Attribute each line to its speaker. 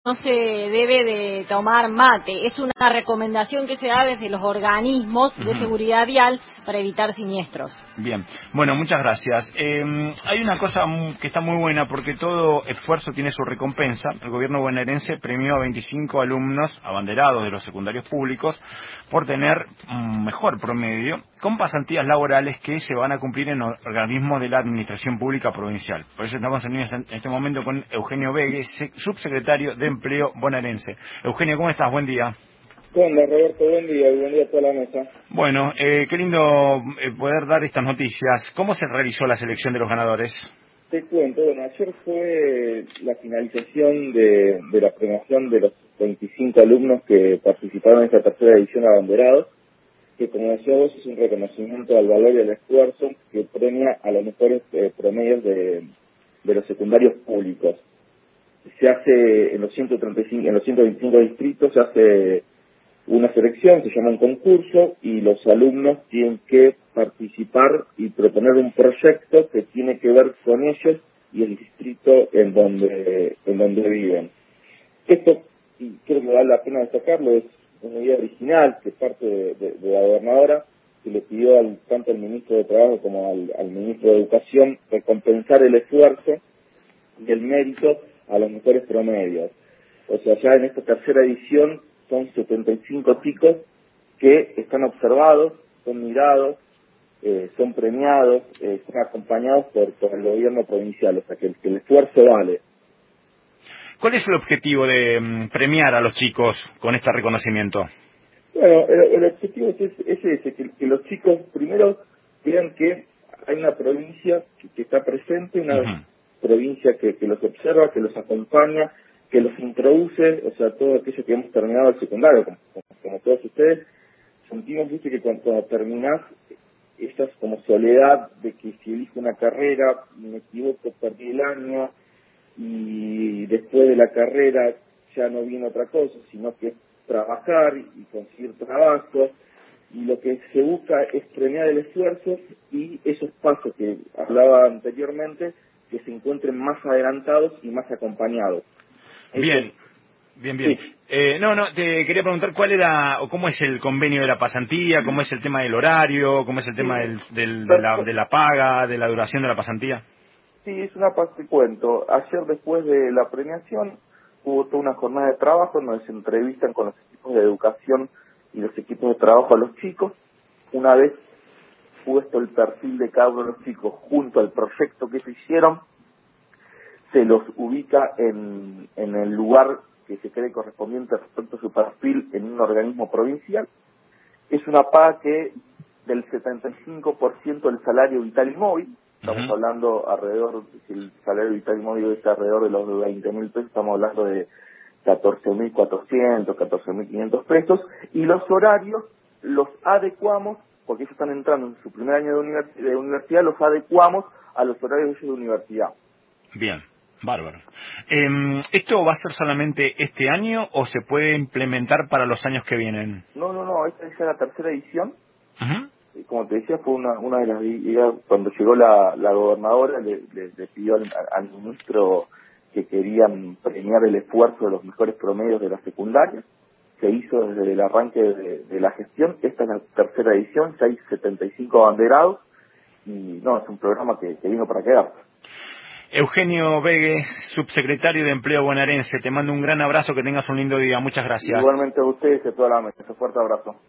Speaker 1: no se debe de tomar mate. Es una recomendación que se da desde los organismos de seguridad vial para evitar siniestros.
Speaker 2: Bien, bueno, muchas gracias. Hay una cosa que está muy buena porque todo esfuerzo tiene su recompensa. El gobierno bonaerense premió a 25 alumnos abanderados de los secundarios públicos por tener un mejor promedio con pasantías laborales que se van a cumplir en organismos de la Administración Pública Provincial. Por eso estamos en este momento con Eugenio Vegue, subsecretario de Empleo bonaerense. Eugenio, ¿cómo estás? Buen día.
Speaker 3: ¿Cómo andas, Roberto? Buen día y buen día a toda la mesa.
Speaker 2: Bueno, qué lindo poder dar estas noticias. ¿Cómo se realizó la selección de los ganadores?
Speaker 3: Te cuento, bueno, ayer fue la finalización de la premiación de los 25 alumnos que participaron en esta tercera edición abanderados, que como decía vos es un reconocimiento al valor y al esfuerzo que premia a los mejores promedios de los secundarios públicos. Se hace en los 125 distritos, se hace una selección, se llama un concurso, y los alumnos tienen que participar y proponer un proyecto que tiene que ver con ellos y el distrito en donde viven. Esto, y creo que vale la pena destacarlo, es una idea original que parte de la gobernadora, que le pidió tanto al ministro de Trabajo como al ministro de Educación recompensar el esfuerzo y el mérito a los mejores promedios. O sea, ya en esta tercera edición son 75 chicos que están observados, son mirados, son premiados, son acompañados por el gobierno provincial, o sea que el esfuerzo vale.
Speaker 2: ¿Cuál es el objetivo de premiar a los chicos con este reconocimiento?
Speaker 3: Bueno, el objetivo es ese, que los chicos primero vean que hay una provincia que está presente, una provincia que los observa, que los acompaña, que los introduce, o sea, todo aquello que hemos terminado el secundario, como todos ustedes, sentimos, viste, que cuando terminás, esa es como soledad de que si elijo una carrera, me equivoco, perdí el año, y después de la carrera ya no viene otra cosa, sino que es trabajar y conseguir trabajo, y lo que se busca es premiar el esfuerzo y esos pasos que hablaba anteriormente, que se encuentren más adelantados y más acompañados.
Speaker 2: Bien, bien.
Speaker 3: Sí.
Speaker 2: Te quería preguntar cuál era o cómo es el convenio de la pasantía, cómo es el tema del horario, cómo es el tema de la paga, de la duración de la pasantía.
Speaker 3: Sí, es una parte de cuento. Ayer, después de la premiación, hubo toda una jornada de trabajo en donde se entrevistan con los equipos de educación y los equipos de trabajo a los chicos. Una vez puesto el perfil de cada uno de los chicos junto al proyecto que se hicieron, se los ubica en el lugar que se cree correspondiente respecto a su perfil en un organismo provincial. Es una paga que del 75% del salario vital y móvil, estamos hablando alrededor, si el salario vital y móvil es alrededor de los 20.000 pesos, estamos hablando de 14.400, 14.500 pesos, y los horarios los adecuamos, porque ellos están entrando en su primer año de universidad, los adecuamos a los horarios de ellos de universidad.
Speaker 2: Bien, bárbaro. ¿Esto va a ser solamente este año o se puede implementar para los años que vienen?
Speaker 3: No, esta es la tercera edición. Como te decía, fue una de las ideas, cuando llegó la gobernadora, le pidió al ministro que querían premiar el esfuerzo de los mejores promedios de la secundaria. Se hizo desde el arranque de la gestión. Esta es la tercera edición, ya hay 75 abanderados, y no, es un programa que vino para quedarse.
Speaker 2: Eugenio Vegue, subsecretario de Empleo bonaerense, te mando un gran abrazo, que tengas un lindo día. Muchas gracias.
Speaker 3: Igualmente a ustedes y a toda la mesa. Un fuerte abrazo.